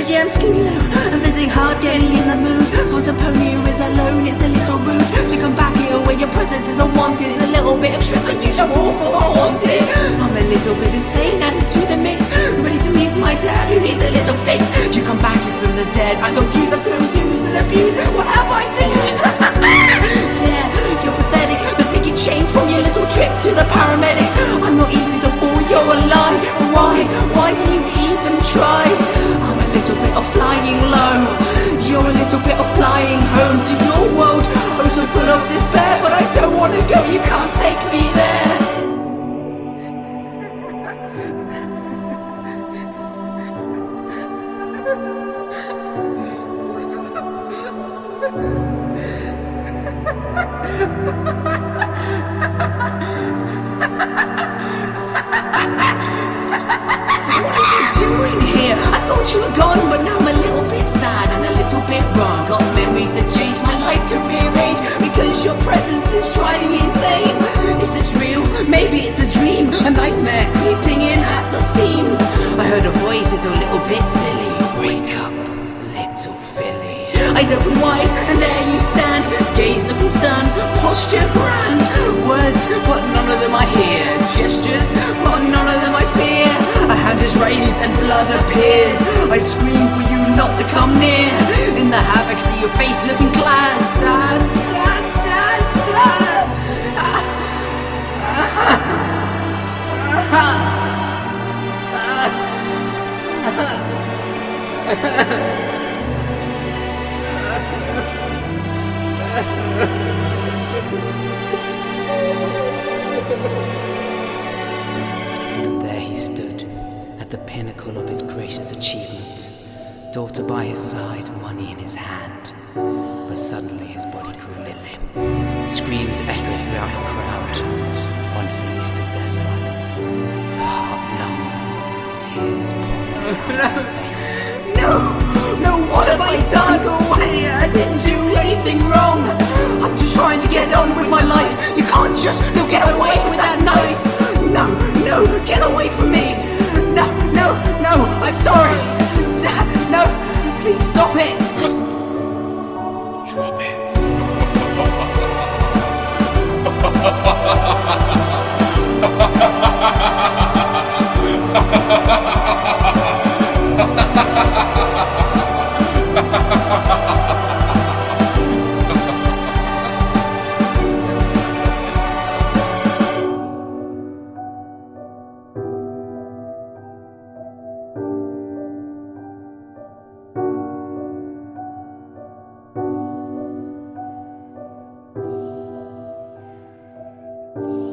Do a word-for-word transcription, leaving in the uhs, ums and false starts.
Cause yeah, I'm scooting low, I'm visiting hard, getting in the mood. Want some pony who is alone, it's a little rude to come back here where your presence is unwanted. It's a little bit of strength unusual for the haunted. I'm a little bit insane, added to the mix, ready to meet my dad who needs a little fix. You come back here from the dead, I'm confused, I feel used and abused. What have I to lose? Yeah, you're pathetic. Don't think you changed from your little trip to the paramedics. I'm not easy to fool, you're a lie. Why? Why do you even try? I'm a little bit of flying low, you're a little bit of flying home to your world. Oh, so full of despair, but I don't want to go, you can't take me there. What are you doing here? I thought you were gone, but now I'm a little bit sad and a little bit wrong. Got memories that changed my life to rearrange, because your presence is driving me insane. Is this real? Maybe it's a dream, a nightmare creeping in at the seams. I heard a voice, it's a little bit silly. Wake up, little filly. Eyes open wide, and there you stand, gaze looking stern, posture grand. Words, but none of them I hear. Gestures, but none of them I fear. A hand is raised and blood appears. I scream for you not to come near. In the havoc, see your face looking glad. Dad, dad, dad, dad. Ah. Ah. Ah. And there he stood, at the pinnacle of his gracious achievement, daughter by his side, money in his hand. But suddenly his body grew limp. Screams echoed throughout the crowd. One filly stood there silent, her heart numbed, tears poured down her face. No, no, what have I done? Go away, I didn't do anything wrong. I'm just trying to get on with my life. You can't just, no, get away with that knife. No, no, get away from me. No, no, no, I'm sorry. Dad, no, please stop it. Drop it. You